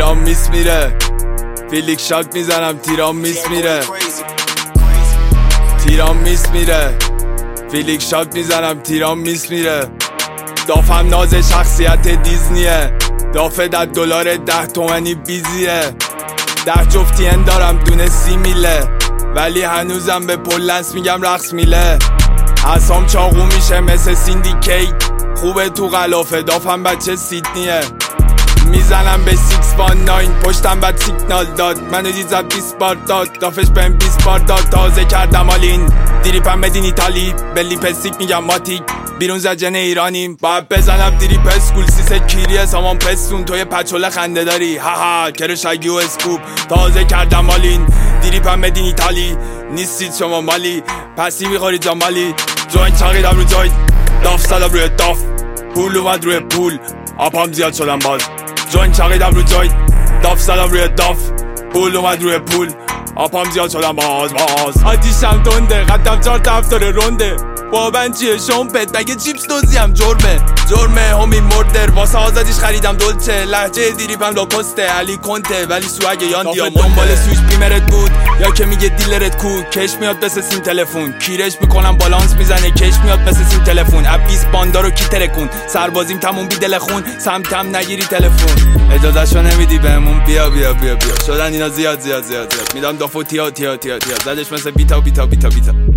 تیرام میس میره فیلیک شاک میزنم تیرام میس میره تیرام میس میره فیلیک شاک میزنم تیرام میس میره دافم ناز شخصیت دیزنیه دافه در دلار 10 تومنی بیزیه 10 جفتی دارم دونه 30 میله ولی هنوزم به پلنس میگم رقص میله اصام چاقو میشه مثل سیندیکیت خوبه تو غلافه دافم بچه سیدنیه میزنم به 619 پشتم بعد سیگنال داد منو دید زد 20 بار داد دافش بهم 20 بار داد تازه کردم آلین دیریپم بدین ایتالی به لیپستیک میگم ماتیک بیرون زجن ایرانیم باید بزنم دیریپ اسکول سیسه کیریه سامان پستون توی پچوله خنده داری هاها کرشگی و اسکوب تازه کردم آلین دیریپم بدین ایتالی نیستید شما مالی پسی میخوری جامالی جوین چاقیدم رو جای داف زدم روی داف پول اومد روی پول آپام زیاد شدم باز جوین چاقیدم رو جای داف زدم روی داف پول اومد روی پول آپام زیاد شدم باز آتیشم تنده قدم 4 دفتر رونده بابن چیه شمپت مگه چیپس دوزیم جرمه همی مردر واسه آزادیش خریدم دولچه لحجه دیریپم لاکسته علی کنته ولی سوگ یان دیامونده دنبال سویش بیمرت بود یا که میگه دیلرت کو کش میاد بس سیم تلفن کیرش میکنم بالانس میزنه کش میاد بس سیم تلفن اب 20 باندا رو کی ترکون سربازیم تموم بی دل خون سمتم نگیری تلفن اجازهشو نمیدی بهمون بیا شدن اینا زیاد میدم دافو تیا زدش مثل بیتا